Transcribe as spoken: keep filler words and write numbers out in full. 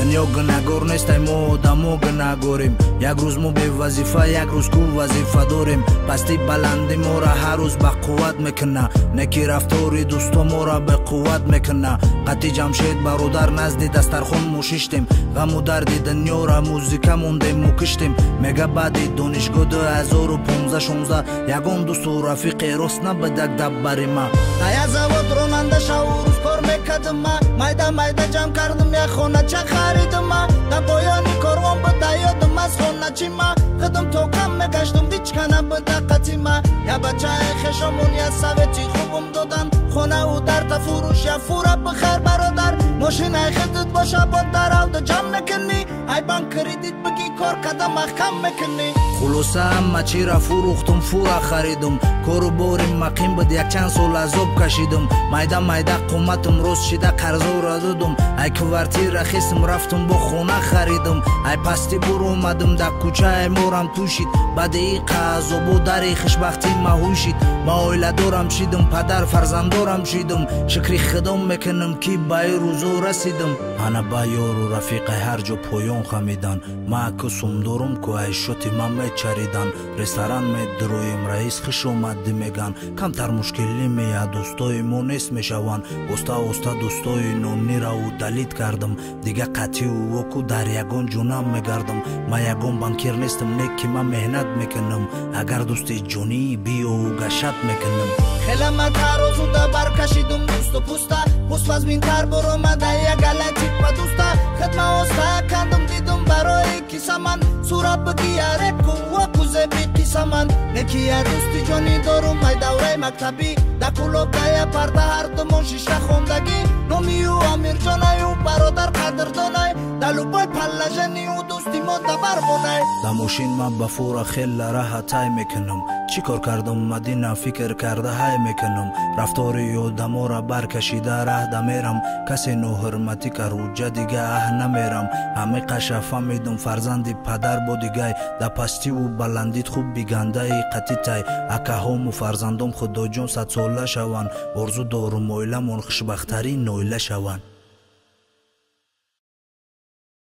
дунё гунагор нестай мо одамо гунагорем як рӯз мо бевазифа як рӯз ку вазифа дорем пасти баланди мора ҳар рӯз ба қувват мекуна неки рафтори дӯсто мора беқувват мекуна қати ҷамшед бародар назди дастархон мо шиштем ғаму дарди дунёра музика мондем мо киштем мега баъди донишгоҳ ду ҳазору понздаҳ шонздаҳ ягон дӯсту рафиқи рост набудак даббари ма ая завод ронанда шаву рӯз кор мекардим ма майда майда ҷамъ кардим як хонача харидим ма дар поёни корвон буда ёдим аз хоначи ма қидим то кам мегаштум дичкана буда қати ма я бачаи хешамон я совети хубум додан хонаву дар тафурӯш я фура бихайр бародар мошинаи хидит боша бо даравда ҷамъ мекунӣ ай банк кредит бигӣ кор када маҳкам мекунӣ хулоса ҳама чира фурӯхтум фура харидум кору бори мақим буд якчанд сол азоб кашидум майда майда қуматум рост шида қарзора додум ай квартира хисм рафтум бо хона харидум ай пасти буромадим дар кӯчаи морам тушид баъди қазобу дари хушбахтӣ маҳушид ма оиладорам шидум падар фарзандорам шидум шукри худом мекунам ки ба ин рӯзо расидум ана ба ёру рафиқаи ҳар ҷо поён хамидан ма кусум дорум ку ай шоти ман мечаридан ресторан медуроем раис хуш омадӣ меган камтар мушкилӣ мея дӯстои мо нест мешаванд оста оста дӯстои нонираву далид кардам дига қатию воку дар ягон ҷонам мегардам ма ягон банкир нестам не ки ман меҳнат мекунам агар дӯсти ҷонӣ биёву гашат мекунам хела ма тарозуда баркашидум дӯсту пӯста пӯспазминтар боромада ягалати па дӯста хидма оста кандам дидум барои кисаман сурат бигияребку воку зеби қисаман неки я дӯсти ҷонӣ дорум ай давраи мактабӣ дакулокая парда ҳардумон шишта хондагӣ номию амирҷонаю бародар қадрдонай далубой паллажанию дӯсти мо табармонай да мошин ман ба фура хела раҳа тай мекунам чӣ кор кардам мадина фикр карда ҳай мекунам рафтори одамора баркашида раҳда мерам касе ноҳурматӣ каруҷа дига аҳ намерам ҳамаи қаша фаҳмидум фарзанди падар бо дигай да пастиву баландит хуб бигандаи қатитай акаҳому фарзандом худоҷон садсола шаванд орзу дорум оиламон хушбахтарин ноила шаванд